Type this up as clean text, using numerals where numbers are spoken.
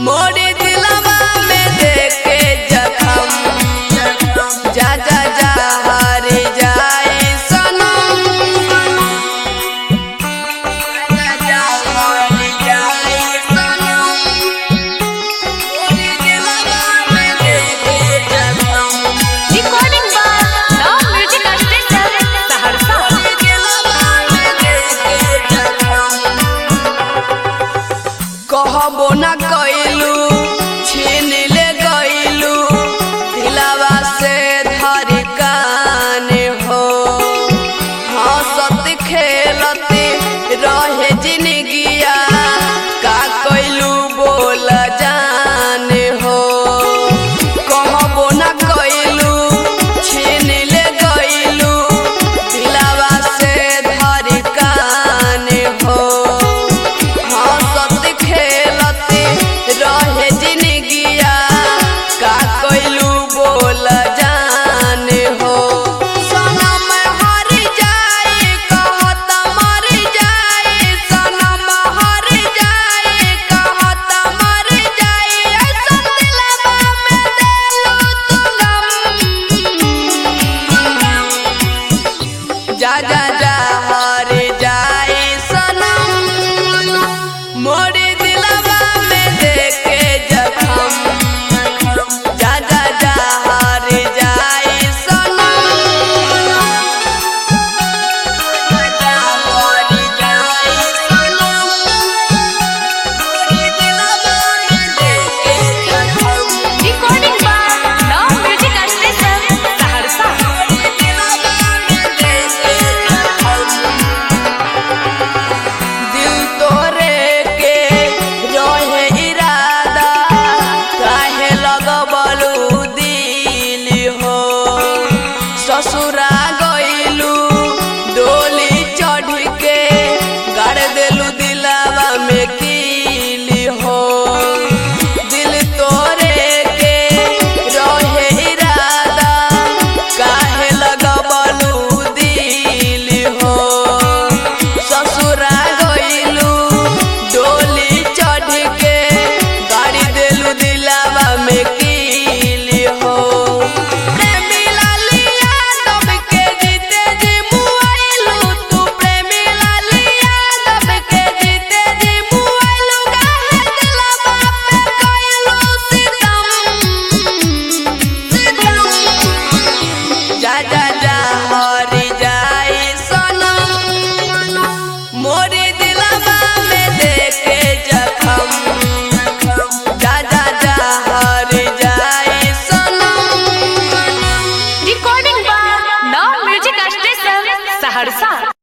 मोरे दिलवा में देके जखम जा जा जा हार जाए सनम जा जा हार जाए सनम मोरे दिलवा में देके जखम। रिकॉर्डिंग बाय नाम म्यूजिक स्टेशन सहरसा। मोरे दिलवा में देके जखम कहबो ना कइलू छीन ले गइलू दिलवा से धड़कन हो हंसत खेलत रहे जिंदगिया का कइलू बोल जान हो कहबो ना कइलू छीन ले गइलू दिलवा से धड़कन हो हंसत खेलत रहे जिंदगिया का कइलू बोल जान हो सनम हर जाए कहत मर जाए सनम हर जाए कहत मर जाए ऐसा दिलवा में देलू तू गम जा जा जा हार जाए सनम मोरे दिलवा में देके जखम जा जा जा हार जाए सनम जा जा हार जाए सनम मोरे दिलवा में देके जखम। रिकॉर्डिंग बाय नाम म्यूजिक स्टेशन सहरसा। मोरे दिलवा में देके जखम दिल तोरे के रहे इरादा काहे लगबलू दिल हो ससुरा गइलू डोली चढ़ के गाड़ देलू दिलवा में कील हो दिल तोरे के रहे इरादा काहे लगबलू दिल हो ससुरा गइलू डोली चढ़ के गाड़ी देलू दिलवा में कील हो प्रेमी लालिया दब के जीते जी मुआइलू तू प्रेमी लालिया दब के जीते जी मुआइलू काहे दिलवा पे कइलू सितम जा जा जा हार जाए सनम मोरे दिलवा में देके जखम जा जा जा हार जाए सनम। रिकॉर्डिंग बाय नाम म्यूजिक स्टेशन सहरसा।